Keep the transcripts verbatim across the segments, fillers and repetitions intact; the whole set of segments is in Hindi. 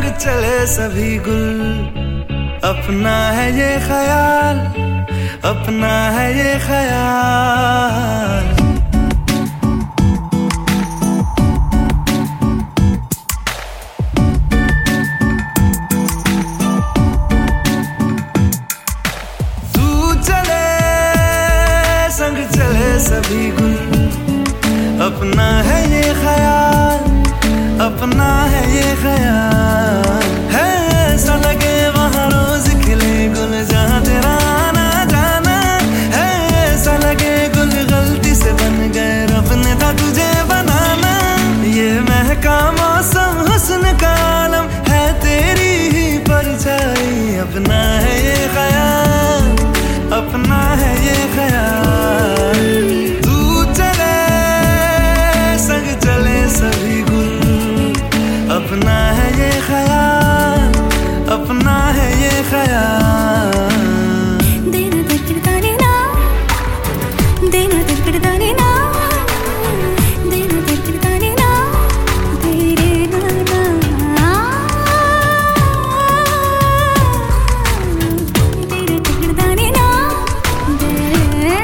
संग चले सभी गुल, अपना है ये ख्याल, अपना है ये ख्याल। तू चले संग चले सभी गुल, अपना है ये ख्याल, अपना है ये ख्याल। है ऐसा लगे वहाँ रोज खिले गुल जहाँ तेरा आना जाना, है ऐसा लगे गुल गलती से बन गए रब ने था तुझे बनाना। ये महका मौसम हुस्न का आलम है तेरी ही परछाई, अपना है ये ख्याल, अपना है ये ख्याल। तू चले संग चले सभी गुल, अपना है ये ख्याल, अपना है ये ख्याल। देना दिलकड़ाने ना, देना दिलकड़ाने ना, देना दिलकड़ाने ना, तेरे नाना। देना दिलकड़ाने ना, देना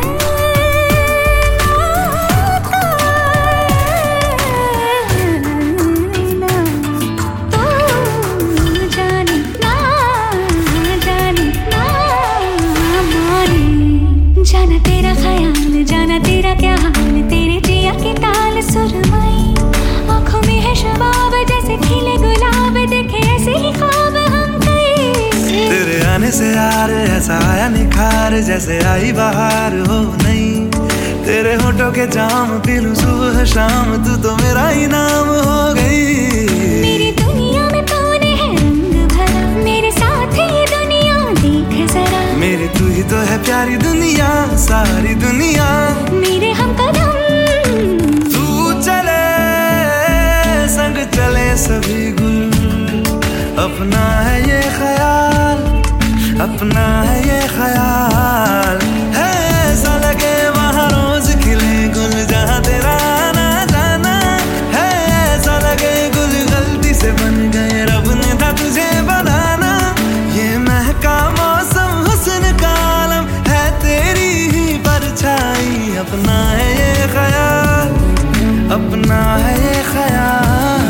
जाना तेरा ख्याल, जाना तेरा क्या हाल, तेरे जिया की ताल सुरमई। आँखों में है शबाब जैसे खिले गुलाब, देखे ऐसे ही ख्वाब हम कई। तेरे आने से यार ऐसा आया निखार, जैसे आई बाहर हो नहीं। तेरे होठों के जाम पी लूं सुबह शाम, तू तो मेरा ही नाम हो गई। मेरी दुनिया में तूने है रंग भरा, मेरे साथ ये दुनिया देख जरा। मेरी तू ही तो है प्यारी दुनिया, सारी दुनिया मेरे हम कदम। तू चले संग चले सभी गुल, अपना है ये ख्याल, अपना है ये ख्याल। है ऐसा लगे वहाँ रोज खिले गुल जहाँ तेरा आना जाना, है ऐसा लगे गुल गलती से बन गए रब ने था तुझे बनाना। ये महका मौसम हुस्न का आलम है तेरी ही परछाई, अपना है ये ख्याल, अपना है ये ख्याल।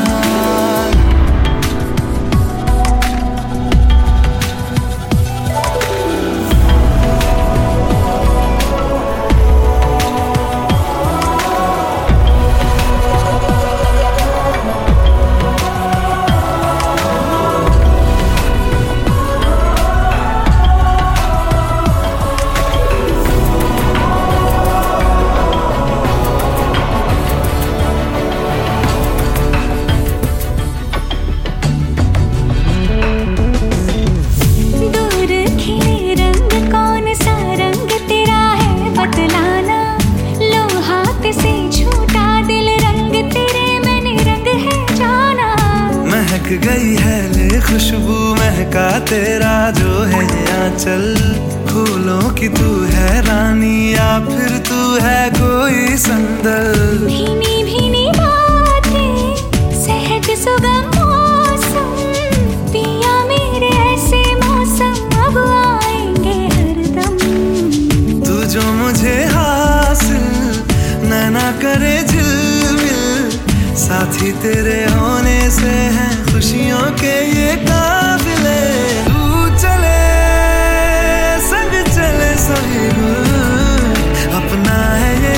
महक गई है ले खुशबू महका तेरा जो है आंचल। फूलों की तू है रानी या फिर तू है कोई संदल। भीनी भीनी बातें सहज सुगम मौसम, पिया मेरे ऐसे मौसम अब आएंगे हरदम। तू जो मुझे हासिल नैना करे झिलमिल, साथी तेरे होने से है खुशियों के ये काफिले। तू चले संग चले सभी गुल, अपना है ये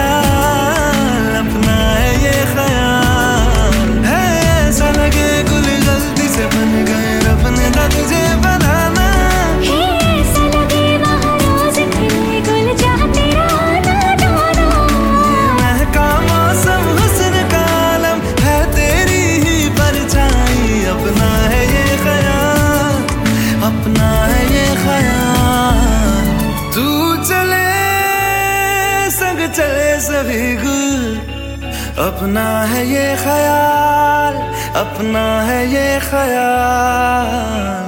ख्याल, अपना है ये ख्याल। है ऐसा लगे गुल गलती से बन गए रब ने था तुझे बनाना। ऐसा लगे वहाँ रोज खिले गुल जहाँ तेरा आना जाना। ये महका मौसम हुस्न का आलम है तेरी ही परछाई, अपना है ये ख्याल, अपना है ये ख्याल। तू चले संग चले सभी गुल, अपना है ये ख्याल, अपना है ये ख्याल।